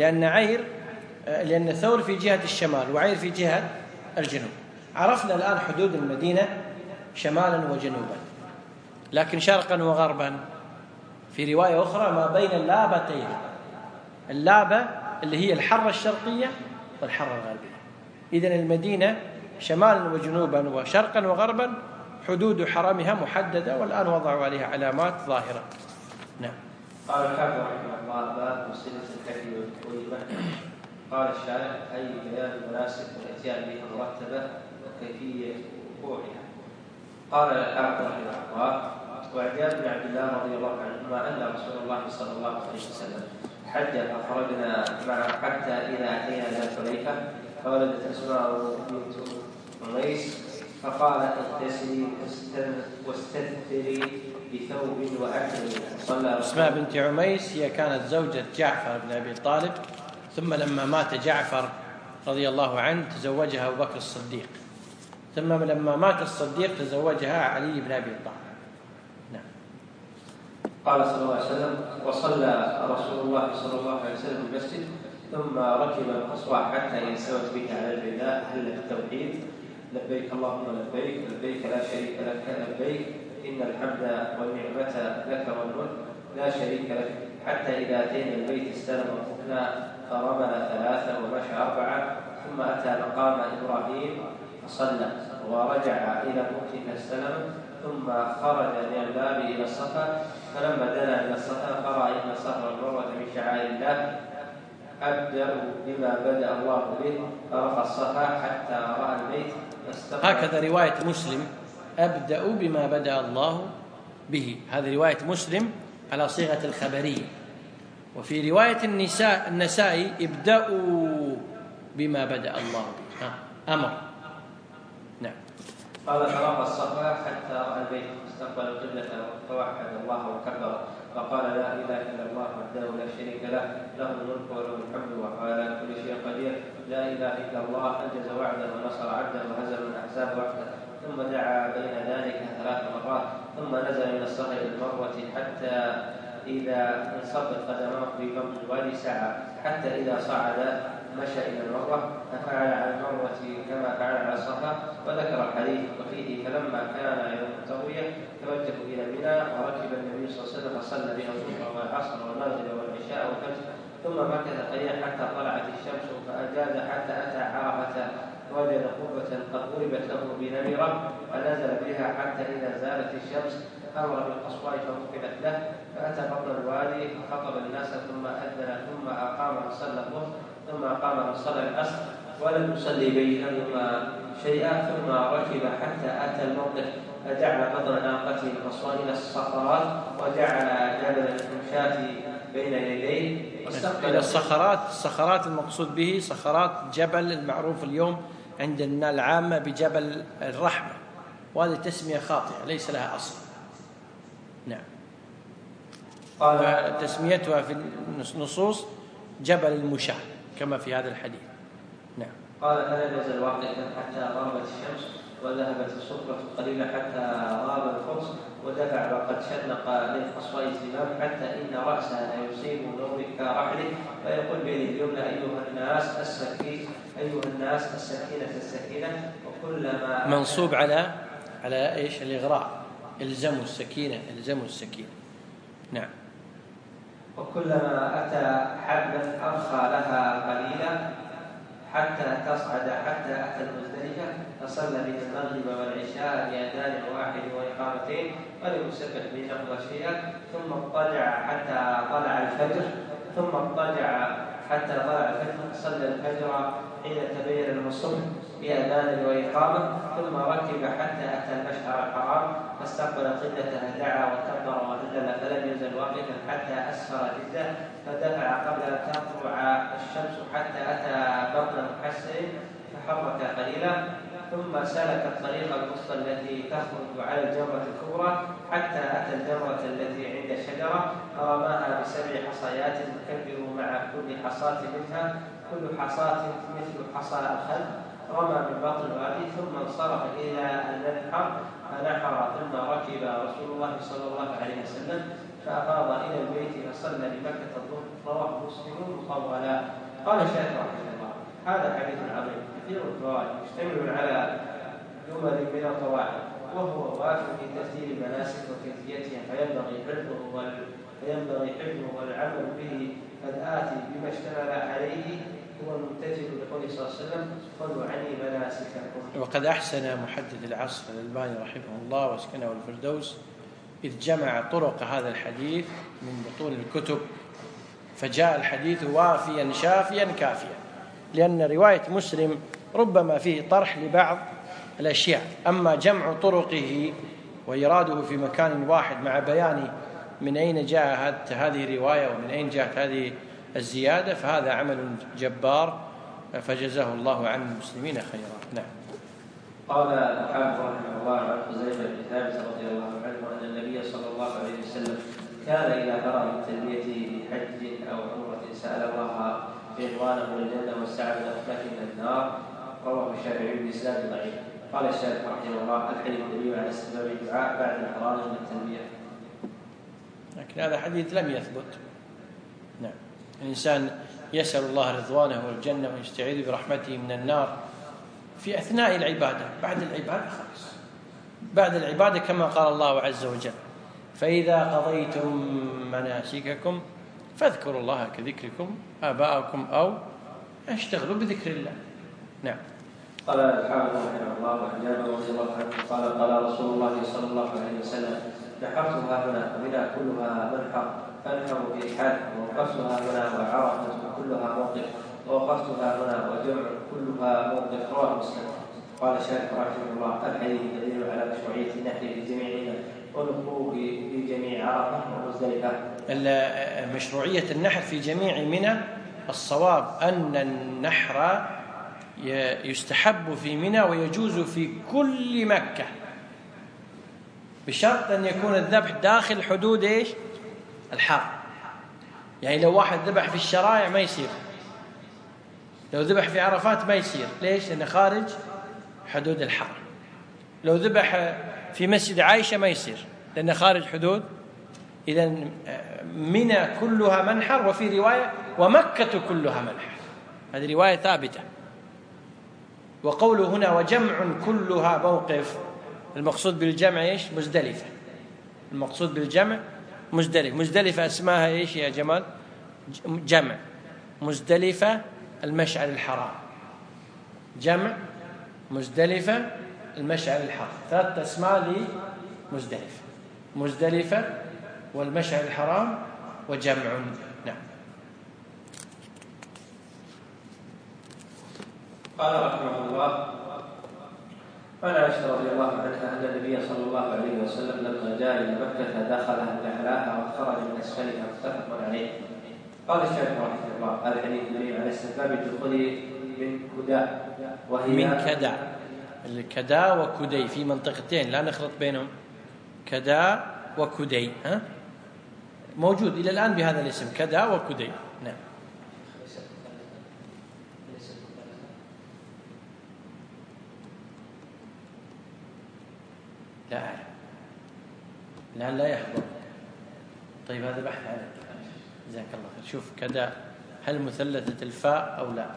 لأن ثور في جهة الشمال وعير في جهة الجنوب. عرفنا الآن حدود المدينة شمالا وجنوبا، لكن شرقا وغربا في رواية أخرى ما بين اللابتين، اللابة اللي هي الحرة الشرقية والحرة الغربية. إذن المدينة شمالا وجنوبا وشرقا وغربا حدود حرمها محددة، والآن وضعوا عليها علامات ظاهرة. نعم. قال الحافظ رحمه الله: باب صلة الكتب والكتب. قال الشارع: أي بيان المناسك والإتيان بها مرتبة وكيفية وقوعها. قال الحافظ رحمه الله: وعن جابر بن عبد الله رضي الله عنهما أن رسول الله صلى الله عليه وسلم حج فخرجنا معه حتى إذا أتينا إلى الحليفة فولدت أسماء بنت عميس فقال: اغتسلي واستثري بثوب وأكلي. صلى. أسماء بنت عميس هي كانت زوجة جعفر بن أبي طالب، ثم لما مات جعفر رضي الله عنه تزوجها أبو بكر الصديق، ثم لما مات الصديق تزوجها علي بن أبي طالب. نعم. قال صلى الله عليه وسلم: وصلى رسول الله صلى الله عليه وسلم في المسجد ثم ركب القصوى حتى إن استوت به على البيداء هل التوحيد: لبيك اللهم لبيك، لبيك لا شريك لك لبيك، إن الحمد والنعمة لك والملك لا شريك لك. حتى إذا أتينا البيت استلم الركن فرمل 3 ومشى 4 ثم أتى مقام إبراهيم فصلى ورجع إلى الركن فاستلم ثم خرج من الباب إلى الصفا. فلما دنا إلى الصفا قرأ إن الصفا والمروة من شعائر الله أبدأ بما بدأ الله به، فرفع الصفا حتى رأى البيت. هكذا رواية مسلم: أبدأ بما بدأ الله به. هذه رواية مسلم على صيغة الخبرية. وفي رواية النسائي: ابدأوا بما بدأ الله به. أمر. نعم. قال: فرفع الصفا حتى رأى البيت، استقبل القبلة فوحد الله وكبر فقال لا إله إلا الله وحده لا شريك له له الملك وله الحمد وهو على كل شيء قدير لا إله إلا الله أنجز وعده ونصر عبده وهزم الأحزاب وحده ثم دعا بين ذلك 3 مرات ثم نزل من الصخر إلى المروة حتى إذا انصبت قدماه في بطن الوادي سعى حتى إذا صعد مشى إلى المروة ففعل على المروة كما فعل على الصفا وذكر الحديث وفيه فلما كان يوم التروية توجهوا إلى منى وركب النبي صلى الله عليه وسلم فصلى بها الظهر والعصر والمغرب والعشاء والفجر ثم مكث قليلا حتى طلعت الشمس فأجاز حتى أتى عرفة وجد قبة قد ضربت له بنمرة فنزل بها حتى إذا زالت الشمس أمر بالقصواء فوقفت له فأتى بطن الوادي فخطب الناس ثم أذن ثم أقام فصلى الظهر ثم أقام فصلى العصر ولم يصلي بينهما شيئا ثم ركب حتى أتى الموقف فجعل بطن ناقته القصوى إلى الصخرات وجعل جبل المشاة بين يديه إلى الصخرات المقصود به صخرات جبل المعروف اليوم عندنا العامة بجبل الرحمة، وهذه تسمية خاطئة ليس لها أصل. نعم. تسميتها في النصوص جبل المشاة كما في هذا الحديث. نعم. قال فلا نزل واقفا حتى غابت الشمس وذهبت الصفرة قليلا حتى غاب الفرس ودفع وقد شنق للقصواء الزمام حتى إن رأسها لا يصيب نورك رحله فيقول بيده اليمنى أيها الناس السكينة وكلما منصوب على إيش؟ الإغراء. الزموا السكينة. نعم. وكلما أتى حبلا أرخى لها قليلا حتى تصعد حتى أتى المزدلفة فصلى بها المغرب والعشاء بأذان واحد وإقامتين ولم يسبح بنحو شيئا ثم اضطجع حتى طلع الفجر صلى الفجر حين تبين له الصبح بأذان وإقامة ثم ركب حتى أتى المشعر الحرام فاستقبل قبلته دعا وكبر وهلل فلم يزل واقفا حتى أسفر جدا فدفع قبل أن تطلع الشمس حتى أتى بطن محسن فحرك قليلا ثم سلك الطريق الوسطى التي تخرج على الجمرة الكبرى حتى أتى الجمرة التي عند الشجرة فرماها ب7 حصيات يكبر مع كل حصاة منها كل حصاة مثل حصى الخل رمى من بطن الوادي ثم انصرف إلى المنحر فنحر ثم ركب رسول الله صلى الله عليه وسلم فأفاض إلى البيت فصلى بمكة الظهر رواه مسلم مطولا. قال الشيخ رحمه الله هذا حديث عظيم كثير الفوائد مشتمل على جمل من القواعد وهو وافق في ترتيب المناسك وكيفيتها فينبغي حفظه والعمل به فالآتي بما اشتمل عليه هو الممتثل لقوله صلى الله عليه وسلم خذوا عني مناسككم. وقد أحسن محدث العصر الألباني رحمه الله واسكنه الفردوس إذ جمع طرق هذا الحديث من بطون الكتب فجاء الحديث وافيا شافيا كافيا، لأن رواية مسلم ربما فيه طرح لبعض الأشياء، أما جمع طرقه وإراده في مكان واحد مع بيان من أين جاءت هذه الرواية ومن أين جاءت هذه الزيادة فهذا عمل جبار فجزاه الله عن المسلمين خيرا. نعم. قال الحافظ رحمه الله عن حذيفة بن ثابت رضي الله عنه أن النبي صلى الله عليه وسلم كان إذا فرغ من تلبيته بحج أو عمرة سأل الله رضوانه الجنة والسعادة والنجاة من النار. رواه الشافعي بإسناد ضعيف. قال الشافعي رحمه الله الحديث دليل على استحباب الدعاء بعد الفراغ من التلبية، لكن هذا حديث لم يثبت. نعم. الإنسان يسأل الله رضوانه والجنة ويستعيذ برحمته من النار في أثناء العبادة، بعد العبادة خلاص، بعد العبادة كما قال الله عز وجل فإذا قضيتم مناسككم فاذكروا الله كذكركم آباءكم أو اشتغلوا بذكر الله. نعم. قال الحافظ رحمه الله وعن جابر رضي الله عنه قال رسول الله صلى الله عليه وسلم نحرتها هنا ومنى كلها منحر فانحروا في حال ووقفتها هنا وعرفة كلها موقف ووقفتها هنا وجمع كلها موقف. رواه مسلم. قال الشيخ رحمه الله الحديث دليل على مشروعية النحر في جميع والخروج في جميع عرفة ومزدلفة. مشروعية النحر في جميع منى الصواب أن النحر يستحب في منى ويجوز في كل مكة بشرط أن يكون الذبح داخل حدود الحار. يعني لو واحد ذبح في الشرائع ما يصير، لو ذبح في عرفات ما يصير. ليش؟ لأنه خارج حدود الحرم. لو ذبح في مسجد عائشة ما يصير لأنه خارج حدود. إذن منى كلها منحر، وفي رواية ومكة كلها منحر، هذه رواية ثابتة. وقوله هنا وجمع كلها موقف، المقصود بالجمع إيش؟ مزدلفة. المقصود بالجمع مزدلفة. مزدلفة اسمها إيش يا جمال؟ جمع. مزدلفة المشعر الحرام، جمع مزدلفة المشعر الحرام، ثلاثة أسماء لمزدلفة: مزدلفة والمشعر الحرام وجمع. نعم. قال رحمه الله: قال عائشة رضي الله عنها أن النبي صلى الله عليه وسلم لما جاء إلى مكة دخلها بأعلاها وخرج من أسفلها، متفق عليه. قال الشيخ رحمه الله: الحديث الدليل على استحباب الدخول من كدى، وهي من كدى. الكدى وكدي في منطقتين لا نخلط بينهم، كدى وكدي، موجود إلى الآن بهذا الاسم، كدى وكدي. نعم. لا أعلم، الآن لا يحضر. طيب هذا بحث عنه، جزاك الله خير. شوف كدى هل مثلثة الفاء أو لا؟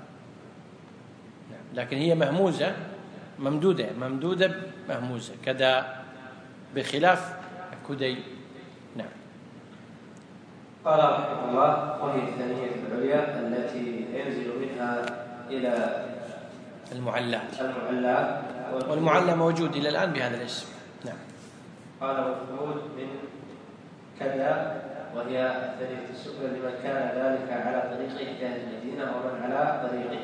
نعم. لكن هي مهموزة ممدودة مهموزة كدى، بخلاف كدي. نعم. قال رحمه الله: وهي الثانية العليا التي ينزل منها إلى المعلات. والمعلى موجود إلى الآن بهذا الاسم. نعم. قال: والخروج من كذا، وهي الثانية السفلى لمن كان ذلك على طريقه كأهل المدينة ومن على طريقه.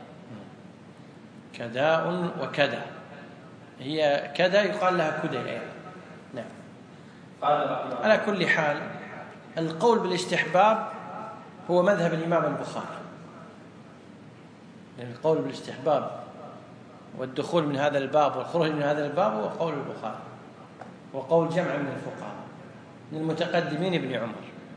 كداء وكذا، هي كذا يقال لها كدي أيضا. نعم. قال على كل حال القول بالاستحباب هو مذهب الإمام البخاري، يعني القول بالاستحباب والدخول من هذا الباب والخروج من هذا الباب هو قول البخاري وقول جمع من الفقهاء من المتقدمين ابن عمر.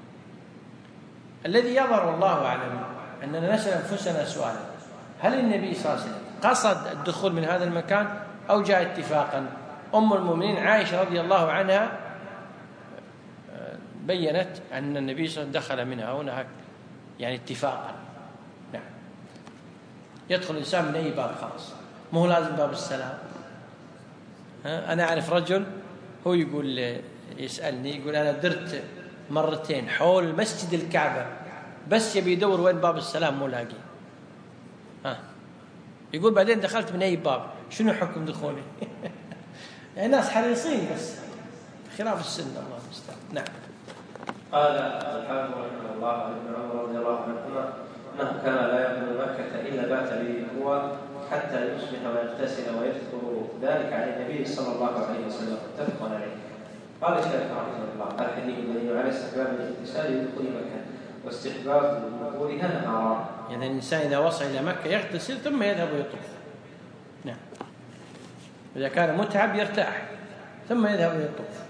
الذي يظهر والله أعلم أننا نسأل أنفسنا سؤالا: هل النبي صلى الله عليه وسلم قصد الدخول من هذا المكان أو جاء اتفاقا؟ أم المؤمنين عائشة رضي الله عنها بيّنت أن النبي صلى الله عليه وسلم دخل منها هنا يعني اتفاقا. نعم. يدخل الإنسان من أي باب خاص، مو لازم باب السلام. أنا أعرف رجل هو يقول، يسألني يقول أنا درت مرتين حول مسجد الكعبة بس يبي يدور وين باب السلام مو لاقي. يقول بعدين دخلت من أي باب، شنو حكم دخولي؟ يعني ناس حريصين بس خلاف السنة، الله المستعان. نعم. قال الحافظ رحمه الله عن ابن عمر رضي الله عنهما انه كان لا يدخل مكه الا بات به هو حتى يصبح ويغتسل، ويذكر ذلك عن النبي صلى الله عليه وسلم، متفق عليه. قال الشيخ رحمه الله: الحديث الدليل على استحباب الاغتسال لدخول مكه واستحباب دخولها نهارا. يعني الانسان اذا وصل الى مكه يغتسل ثم يذهب ويطوف. نعم. اذا كان متعب يرتاح ثم يذهب ويطوف.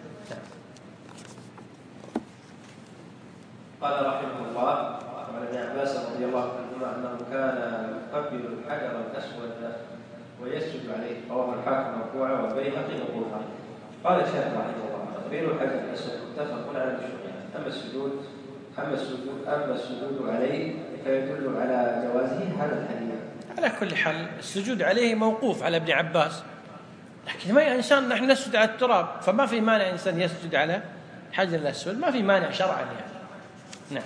قال رحمه الله عن ابن عباس رضي الله عنهما انه كان يقبل الحجر الاسود ويسجد عليه، رواه الحاكم مرفوعا والبيهقي موقوفا. قال الشيخ رحمه الله: تقبيل الحجر الاسود متفق على مشروعيته، اما السجود عليه فيدل على جوازه هذا الحديث. على كل حال السجود عليه موقوف على ابن عباس، لكن ما انسان نحن نسجد على التراب، فما في مانع انسان يسجد على الحجر الاسود، ما في مانع شرعا يعني. نعم.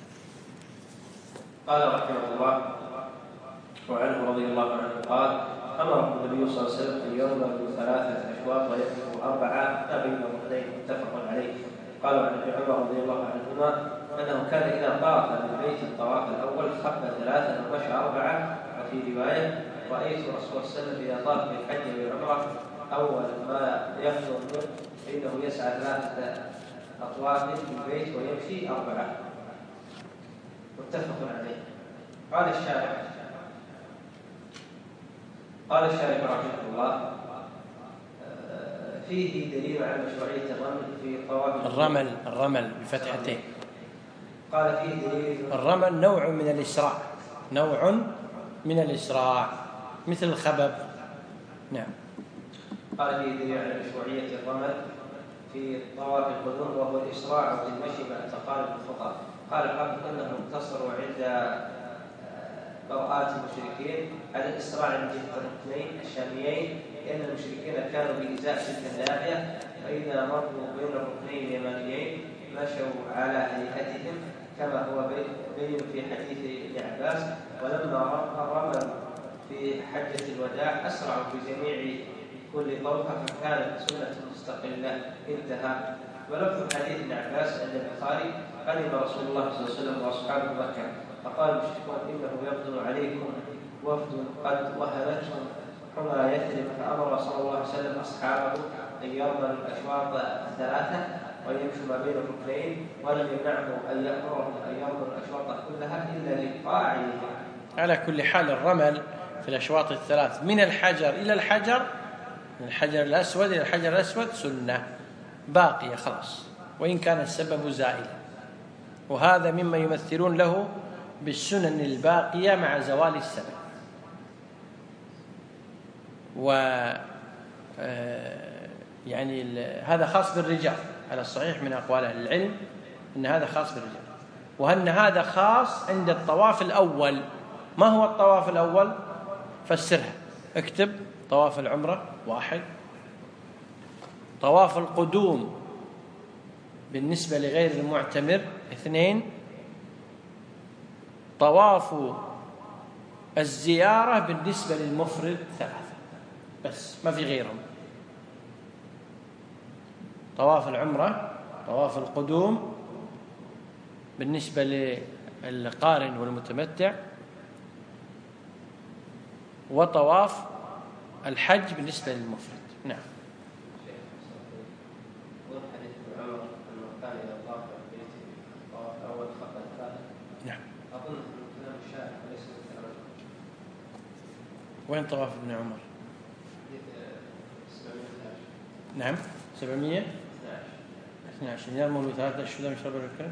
قال رحمه الله: وعنه رضي الله عنه قال: امر النبي صلى الله عليه وسلم ان يرمى 3 أشواط ويحفظ 4 ما بين ركنين، متفق عليه. قال عن ابن عمر رضي الله عنهما انه كان اذا طاف بالبيت الطواف الاول خب 3 ومشى 4. وفي روايه: رايت رسول الله صلى الله عليه وسلم اذا طاف بالحج والعمره اول ما يخرج منه فانه يسعى 3 أطواف في البيت ويمشي 4، متفق عليه. قال الشارح رحمه الله: فيه دليل على مشروعية الرمل في طواف الرمل بفتحتين. قال فيه دليل. الرمل نوع من الإسراع مثل الخبب. نعم. قال فيه دليل على مشروعية الرمل في طواف القدوم وهو الإسراع في المشي مع تقارب الخطى. قال الحافظ أنه اقتصر عند براءات المشركين على الإسراع من جهة الركنين الشاميين، لأن المشركين كانوا بإزاء تلك الناحية، فإذا مروا بين الركنين اليمانيين مشوا على هيئتهم كما هو بين في حديث ابن عباس. ولما رموا في حجة الوداع أسرعوا في جميع كل طوفة فكانت سنة مستقلة. انتهى. ولفظ حديث ابن عباس عند البخاري: قدم رسول الله صلى الله عليه وسلم واصحابه مكة فقال المشركون انه يقدم عليكم وفد قد وهنتهم حمى يثرب، فامر صلى الله عليه وسلم اصحابه ان يرملوا الاشواط الثلاثه ويمشوا ما بين الركنين، ولم يمنعه ان يامرهم ان يرملوا الاشواط كلها الا لقاعدهم. على كل حال الرمل في الاشواط الثلاث من الحجر الى الحجر، من الحجر الاسود الى الحجر الاسود سنه باقيه خلاص، وان كان السبب زائلا، وهذا مما يمثلون له بالسنن الباقية مع زوال السبب. يعني هذا خاص بالرجال على الصحيح من أقوال أهل العلم، أن هذا خاص بالرجال، وأن هذا خاص عند الطواف الأول. ما هو الطواف الأول؟ فسرها، اكتب: طواف العمرة 1، طواف القدوم بالنسبة لغير المعتمر 2، طواف الزيارة بالنسبة للمفرد 3، بس ما في غيرهم. طواف العمرة، طواف القدوم بالنسبة للقارن والمتمتع، وطواف الحج بالنسبة للمفرد. نعم. وين طواف ابن عمر؟ نعم 712 يرمل 3 أشهر من شرب الكلام،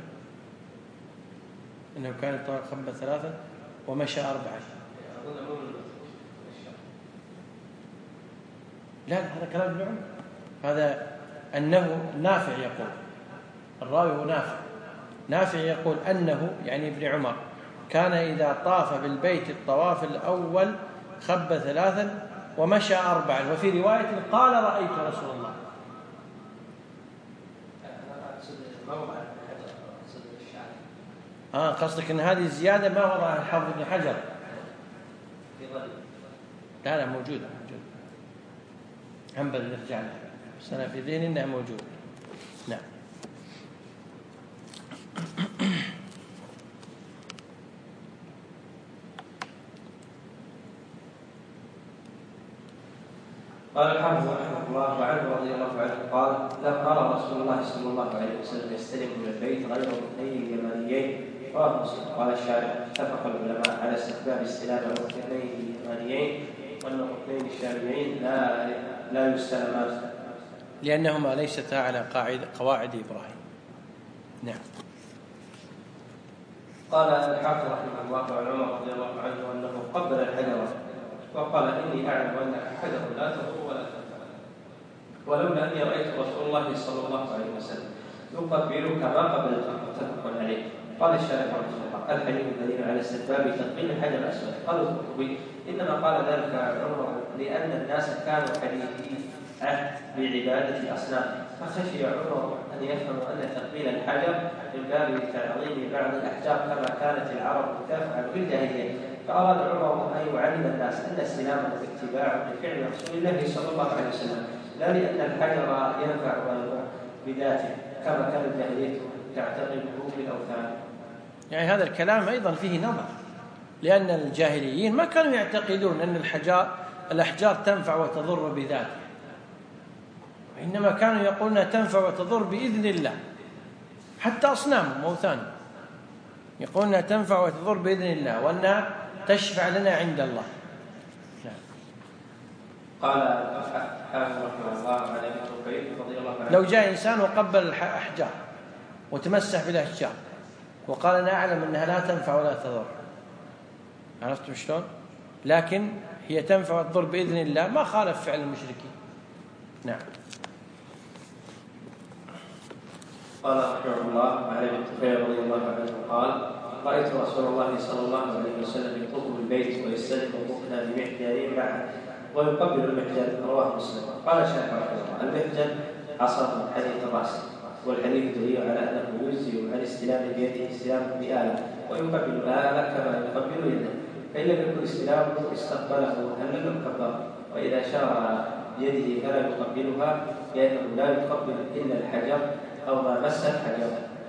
إنه كان الطواف خب 3 ومشى 4. لا هذا كلام ابن عمر، هذا أنه نافع يقول، الراوي هو نافع يقول أنه يعني ابن عمر كان إذا طاف بالبيت الطواف الأول خب 3 ومشى 4، وفي رواية قال رأيت رسول الله. قصدك أن هذه الزيادة ما وضعها الحافظ ابن حجر؟ لا موجودة هم نرجع لها، بس أنا في ذهني أنها موجودة. نعم. قال الحافظ رحمه الله عنه رضي الله عنه قال: لم أرى رسول الله صلى الله عليه وسلم يستلم من البيت غير ركنين اليمانيين. رواه مسلم. قال الشارح: اتفق العلماء على استحباب استلام الركنين اليمانيين، وأن الركنين الشاميين لا يستلمان لأنهما ليستا على قواعد إبراهيم. نعم. قال الحافظ رحمه الله عن عمر رضي الله عنه أنه قبل الحجر وقال: إني أعلم أنك حجر لا تضر ولا تنفع، ولولا أني رأيت رسول الله صلى الله عليه وسلم يقبلك ما قبلتك. متفق عليه. قال الشارح رحمه الله: الحديث دليل على استحباب تقبيل الحجر الأسود. قال القرطبي: إنما قال ذلك عمر لأن الناس كانوا حديثي عهد بعبادة الأصنام، فخشي عمر أن يفهموا أن تقبيل الحجر من باب تعظيم بعض الأحجار كما كانت العرب تفعل في الجاهلية، فأراد عمر أن يعلم الناس أن استلامه اتباع لفعل رسول الله صلى الله عليه وسلم، لا لأن الحجر ينفع بذاته كما كان الجاهلية تعتقده بالأوثان. يعني هذا الكلام أيضا فيه نظر، لأن الجاهليين ما كانوا يعتقدون أن الأحجار تنفع وتضر بذاته، وإنما كانوا يقولون تنفع وتضر بإذن الله. حتى أصنامهم وأوثانهم يقولون تنفع وتضر بإذن الله، وأنها تشفع لنا عند الله. قال الحافظ رحمه الله عن ابي عنه. لو جاء إنسان وقبل الأحجار وتمسح بالأشجار وقال أنا أعلم أنها لا تنفع ولا تضر، عرفتم شلون؟ لكن هي تنفع وتضر بإذن الله، ما خالف فعل المشركين. نعم. قال رحمه الله عن ابي طفيل رضي الله عنه قال رايت رسول الله صلى الله عليه وسلم يطوف بالبيت ويستلم الركن بمحجن معه ويقبل المحجن، رواه مسلم. قال شيخ رحمه الله المحجن عصا من حديد الراس، والحديث دليل على انه يجزي عن استلام بيده استلام بآلة ويقبل الآلة كما يقبل يده، فإن لم يكن استلامه استقبله هل لم كبر، وإذا شار بيده فلا يقبلها لأنه لا يقبل إلا الحجر أو ما مس الحجر.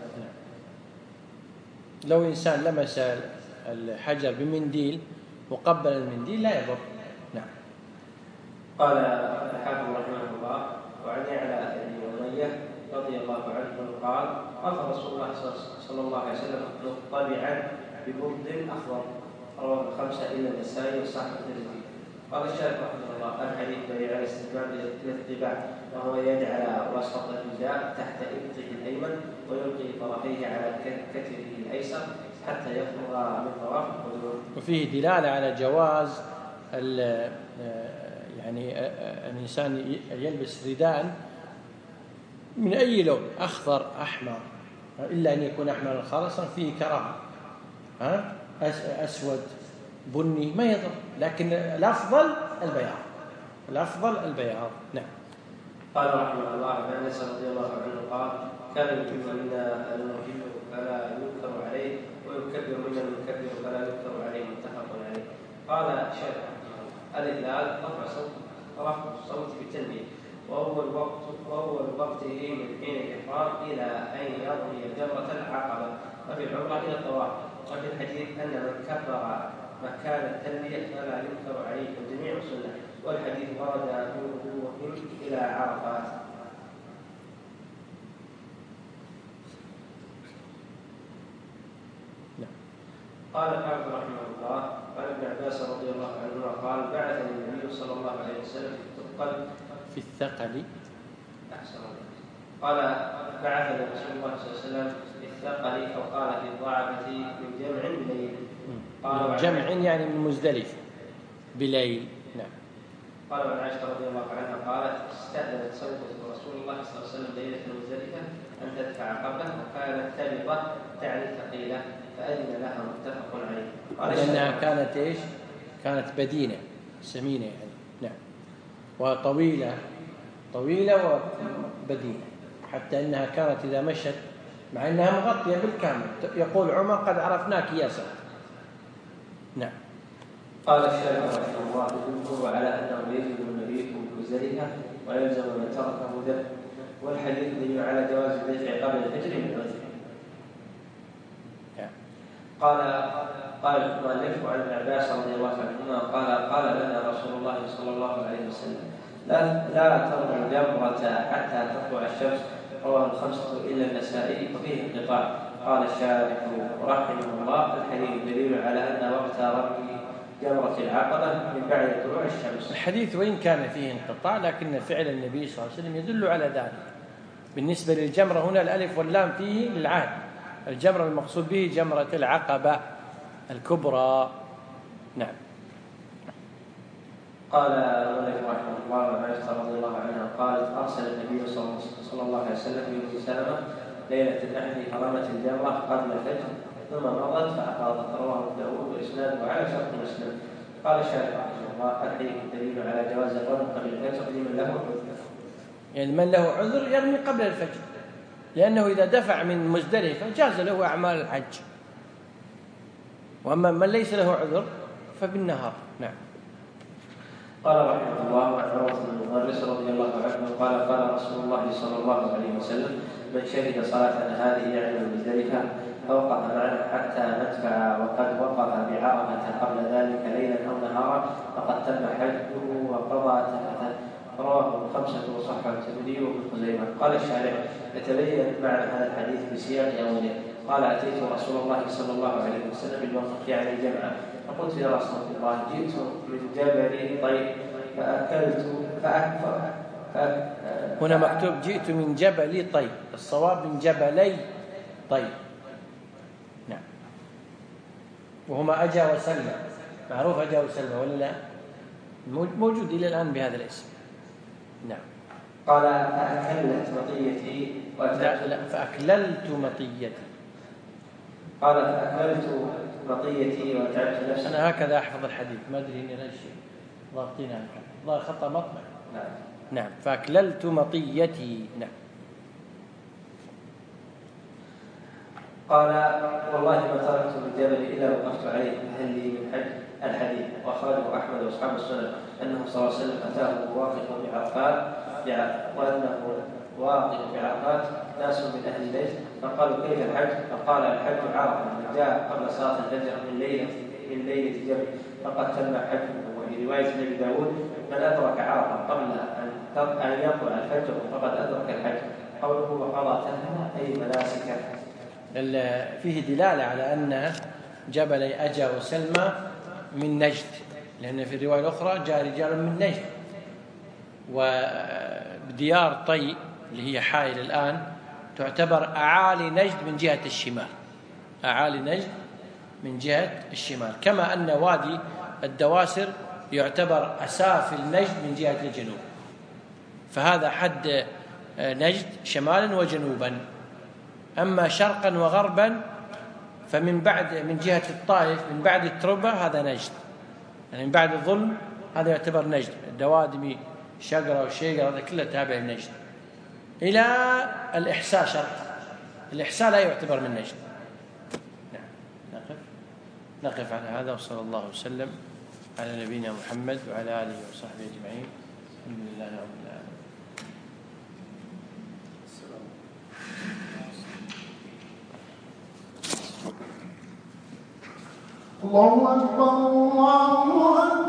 لو إنسان لمس الحجر بمنديل وقبل المنديل لا يضر. نعم. قال الحافظ رحمه الله وعن يعلى بن أمية رضي الله عنه قال قال رسول الله صلى الله عليه وسلم مطلعا ببرد أخضر، رواه الخمسة إلا النسائي وصححه الترمذي. قال الشيخ رحمه الله الحديث دليل على استحباب الاتباع، وهو يجعل وسط الرداء تحت إبطه الأيمن ويلقي طرفيه على كتفه الأيسر حتى يفرغ من طواف القدوم. وفيه دلالة على جواز يعني الإنسان يلبس رداء من أي لون، أخضر أحمر، إلا أن يكون أحمر خالصا فيه كراهة، أسود بني ما يضر، لكن الأفضل البياض، الأفضل البياض. نعم. قال رحمه الله عن أنس رضي الله عنه قال كان يكبر منا المهل فلا ينكر عليه ويكبر منا المكبر فلا ينكر عليه، متفق عليه. قال شيخ الإدلال رفع الصوت بالتلبية، وأول وقته من حين الإحرام إلى أن يرمي جمرة العقبة، وفي العمرة إلى الطواف. وفي الحديث أن من كبر مكان التلبية فلا ينكر عليه والجميع سنة، والحديث ورد من وهم إلى عرفات. قال الحافظ رحمه الله عن ابن عباس رضي الله عنهما قال بعثني النبي صلى الله عليه وسلم في الثقل قال بعثني رسول الله صلى الله عليه وسلم في الثقل أو قال في الضعفة من جمع بليل. قال جمع يعني من مزدلفة بليل. نعم. قال عن عائشة رضي الله عنها قالت استأذنت زوجة رسول الله صلى الله عليه وسلم ليلة مزدلفة أن تدفع قبله، وكانت تبضة تعني ثقيلة فأذن لها، متفق عليه. لأنها كانت إيش؟ كانت بدينة سمينة يعني. نعم. وطويلة وبدينة، حتى أنها كانت إذا مشت مع أنها مغطية بالكامل يقول عمر قد عرفناك يا سعد. نعم. قال الشيخ رحمه الله يذكر على أنه يجب المبيت بمزدلفة ويلزم من تركه دفع، والحديث يدل على جواز الدفع قبل الفجر من الوجه. قال المؤلف عن ابن عباس رضي الله عنهما قال لنا رسول الله صلى الله عليه وسلم لا ترموا الجمرة حتى تطلع الشمس، رواه الخمسة إلا النسائي وفيه انقطاع. قال الشارح رحمه الله الحديث دليل على أن وقت رمي جمرة العقبة من بعد طلوع الشمس. الحديث وإن كان فيه انقطاع لكن فعل النبي صلى الله عليه وسلم يدل على ذلك. بالنسبة للجمرة هنا الألف واللام فيه للعهد، الجمرة المقصود به جمرة العقبة الكبرى. نعم. قال المؤلف رحمه الله عن عائشة رضي الله عنها قالت أرسل النبي صلى الله عليه وسلم في سلمة ليلة النحر حرمت الجمرة قبل الفجر ثم مضت فأفاضت، رواه أبو داود وإسناده على شرط مسلم. قال الشارح رحمه الله الحديث دليل على جواز الرمي قبل الفجر لمن له عذر، يعني من له عذر يرمي قبل الفجر، لأنه إذا دفع من مزدلفة جاز له أعمال الحج، وأما من ليس له عذر فبالنهار. نعم. قال رحمه الله عن عروة بن المغرس رضي الله عنه قال رسول الله صلى الله عليه وسلم من شهد صلاتنا هذه يعني المزدلفة فوقف معنا حتى ندفع وقد وقف بعرفة قبل ذلك ليلا أو نهارا فقد تم حجه وقضى تفته، رواه الخمسة وصححه الترمذي وابن خزيمة. قال الشارح يتبين معنى هذا الحديث بسياق أوله. قال أتيت رسول الله صلى الله عليه وسلم بالوقف يعني الجمعة فقلت يا رسول الله جئت من جبل طيب هنا مكتوب جئت من جبل طي، الصواب من جبلي طي. نعم. وهما أجا وسلمى، معروف أجا وسلمى ولا لا؟ موجود إلى الآن بهذا الاسم. نعم. قال فأكلت مطيتي لا فأكللت مطيتي. قال فأكللت مطيتي وتعبت نفسي. أنا هكذا أحفظ الحديث، ما أدري إني لا شيء ضابطينها هكذا، الله خطأ مطمع. نعم. فأكللت مطيتي. نعم. قال والله ما تركت من جبل إلا وقفت عليه فهل لي من حج. الحديث وأخرجه أحمد وأصحاب السنن أنه صلى الله عليه وسلم أتاه واقف بعرفات وأنه واقف بعرفات ناس من أهل البيت فقالوا كيف الحج؟ فقال الحج عرفة من جاء قبل صلاة الفجر من ليلة الجبل فقد تم حجه. وفي رواية أبي داود من أدرك عرفة قبل أن يطلع الفجر فقد أدرك الحج. قوله وقضى تهمة أي مناسكه. فيه دلالة على أن جبل أجا وسلمى من نجد، لأن في الرواية الأخرى جاء رجال من نجد، وديار طي اللي هي حائل الآن تعتبر أعالي نجد من جهة الشمال، أعالي نجد من جهة الشمال، كما أن وادي الدواسر يعتبر أسافل نجد من جهة الجنوب. فهذا حد نجد شمالا وجنوبا. أما شرقا وغربا فمن بعد من جهة الطائف من بعد التربة هذا نجد، يعني من بعد الظلم هذا يعتبر نجد. الدوادمي شقرة وشيقرة هذا كله تابع لنجد إلى الإحساء شرق. الإحساء لا يعتبر من نجد. نقف على هذا، وصلى الله وسلم على نبينا محمد وعلى آله وصحبه أجمعين. الحمد لله رب العالمين. الله أكبر الله أكبر.